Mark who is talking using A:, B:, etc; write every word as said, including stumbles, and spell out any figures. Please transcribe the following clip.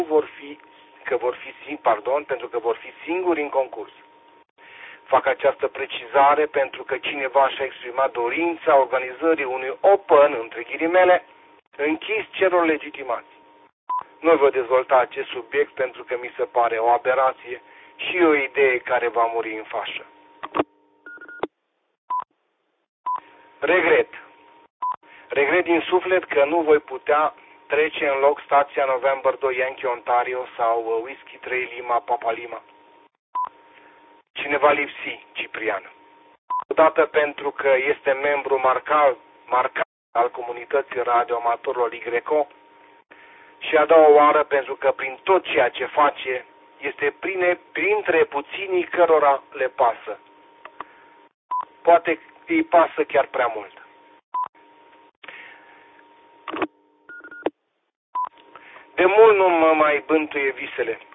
A: vor fi, că vor fi, pardon, pentru că vor fi singuri în concurs. Fac această precizare pentru că cineva și-a exprimat dorința organizării unui open, între ghilimele, închis celor legitimați. Nu voi dezvolta acest subiect pentru că mi se pare o aberație și o idee care va muri în fașă. Regret. Regret din suflet că nu voi putea trece în loc stația November doi Yankee Ontario sau Whisky trei Lima Papa Lima. Cine va lipsi, Ciprian? Odată pentru că este membru marcat, marcat al comunității radioamatorilor Y R C O și a doua oară pentru că prin tot ceea ce face este prine, printre puținii cărora le pasă. Poate îi pasă chiar prea mult. De mult nu mă mai bântuie visele.